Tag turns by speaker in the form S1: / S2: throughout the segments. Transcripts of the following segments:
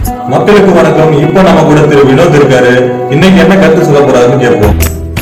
S1: மக்களுக்கு வணக்கம். இப்ப நம்ம கூட திரு வினோத் இருக்காரு. இன்னைக்கு என்ன கருத்து சொல்ல போறாருன்னு கேட்போம்.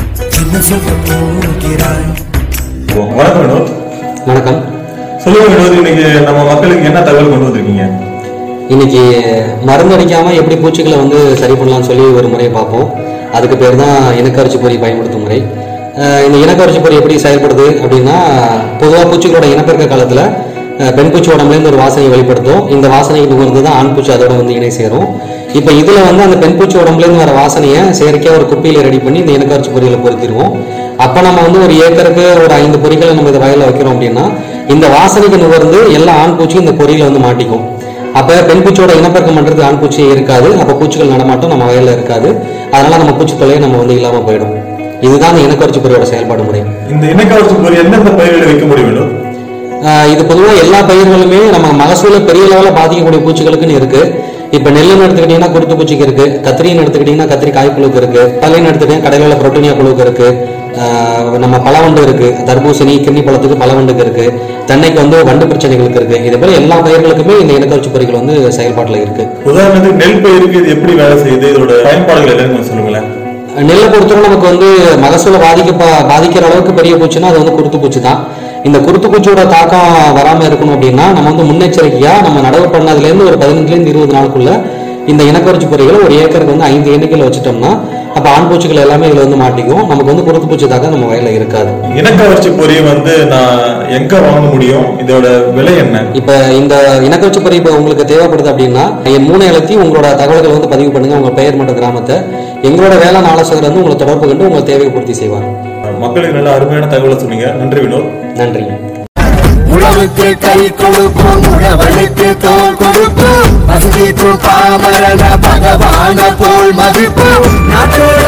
S1: வணக்கம் வினோத்.
S2: வணக்கம்.
S1: சொல்லுங்க வினோத், இன்னைக்கு நம்ம மக்களுக்கு என்ன தகவல் கொண்டு வந்திருக்கீங்க?
S2: இன்னைக்கு மருந்து அடிக்காம எப்படி பூச்சிகளை வந்து சரி பண்ணலாம்னு சொல்லி ஒரு முறையை பார்ப்போம். அதுக்கு பேர் தான் இனக்கவர்ச்சி பொறி பயன்படுத்தும் முறை. இந்த இனக்கவர்ச்சி பொறி எப்படி செயல்படுது அப்படின்னா, பொதுவாக பூச்சிகளோட இனப்பெருக்க காலத்தில் பெண் பூச்சி உடம்புலேருந்து ஒரு வாசனையை வெளிப்படுத்தும். இந்த வாசனைக்கு நுகர்ந்து தான் ஆண் பூச்சி அதோட வந்து இணை சேரும். இப்போ இதில் வந்து அந்த பெண் பூச்சி உடம்புலேருந்து வர வாசனையை செயற்கையாக ஒரு குப்பியில் ரெடி பண்ணி இந்த இனக்கவர்ச்சி பொறியில் பொருத்திடுவோம். அப்போ நம்ம வந்து ஒரு ஏக்கருக்கு ஒரு 5 பொறிகளை நம்ம இந்த வயலில் வைக்கிறோம் அப்படின்னா, இந்த வாசனைக்கு நுகர்ந்து எல்லா ஆண் பூச்சியும் இந்த பொறியில் வந்து மாட்டிக்கும். அப்போ பெண் பூச்சியோட இனப்பெருக்கம் பண்ணுறது ஆண் பூச்சியே இருக்காது. அப்போ பூச்சிகள் நடமாட்டம் நம்ம வயலில் இருக்காது. அதனால நம்ம பூச்சி தொல்லையை நம்ம வந்து இல்லாமல் போயிடும். இதுதான் இந்த இனக்கவர்ச்சி பொறியோட செயல்பாடு முறை.
S1: இந்த இனக்கவர்ச்சி பொறி எந்தெந்த பயிர்களை வைக்க முடியும்?
S2: இது பொதுவாக எல்லா பயிர்களுமே நம்ம மகசூலை பெரிய லெவலில் பாதிக்கக்கூடிய பூச்சிகளுக்குன்னு இருக்கு. இப்போ நெல்லுன்னு எடுத்துக்கிட்டீங்கன்னா குருத்து பூச்சிக்கு இருக்கு, கத்திரின்னு எடுத்துக்கிட்டீங்கன்னா கத்திரி காய்ப்புழுக்கு இருக்கு, தலைன்னு எடுத்துக்கிட்டீங்கன்னா கடைகளில் புரோட்டீனியா புழுக்கு இருக்கு, நம்ம பழவண்டு இருக்கு, தர்பூசணி கிண்ணி பழத்துக்கு பழவண்டுக்கு இருக்கு, தென்னைக்கு வந்து வண்டு பிரச்சனைகளுக்கு இருக்கு. இதே போல எல்லா பயிர்களுக்குமே இந்த இனக்கவர்ச்சி பொறிகள் வந்து செயல்பாட்டில் இருக்கு.
S1: உதாரணத்துக்கு நெல் பயிருக்கு இது எப்படி வேலை செய்யுது, இதோட பயன்பாடுகள் என்னன்னு சொல்லுங்களேன்.
S2: நெல்லை பொறுத்தவரை நமக்கு வந்து மகசூலை பாதிக்கிற அளவுக்கு பெரிய பூச்சின்னா அது வந்து குருத்து பூச்சி தான். இந்த குருத்து பூச்சியோட தாக்கம் வராமல் இருக்கணும் அப்படின்னா நம்ம வந்து முன்னெச்சரிக்கையா நம்ம நடவு பண்ணதுலேருந்து ஒரு 15 20 நாளுக்குள்ள இந்த இனக்கவர்ச்சி பொறிகளை ஒரு ஏக்கருக்கு வந்து 5 எண்ணிக்கையில் வச்சுட்டோம்னா அப்போ ஆண் பூச்சிகள் எல்லாமே இதில் வந்து மாட்டிக்கும். நமக்கு வந்து குருத்து பூச்சி தாக்கம் நம்ம வயலில் இருக்காது.
S1: இனக்கவர்ச்சி பொறியை வந்து நான் எங்க வாங்க முடியும், இதோட விலை என்ன?
S2: இப்போ இந்த இனக்கவர்ச்சி பொறி இப்போ உங்களுக்கு தேவைப்படுது அப்படின்னா என் 3 எழுத்தி உங்களோட தகவல்களை வந்து பதிவு பண்ணுங்க, உங்க பெயர் மற்றும் கிராமத்தை. எங்களோட வேளாண் ஆலோசகர் வந்து உங்களை தொடர்பு கொண்டு உங்களை தேவையை பூர்த்தி செய்வாங்க.
S1: மக்களுக்கு நல்ல அருமையான தகவலை சொன்னீங்க. நன்றி வினோத்.
S2: நன்றி.
S3: உழவுக்கு கை கொடுப்போம், உழவனுக்கு தோல் கொடுப்போம், பசுமைக்கும் பாமரன பகவான போல் மதிப்போம். நாட்டோட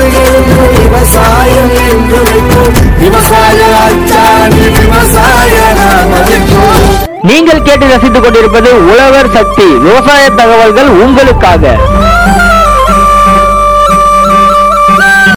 S3: விவசாயம் என்று விவசாய அச்சாணி விவசாய மதிப்போம்.
S4: நீங்கள் கேட்டு ரசித்துக் கொண்டிருப்பது உழவர் சக்தி. விவசாய தகவல்கள் உங்களுக்காக.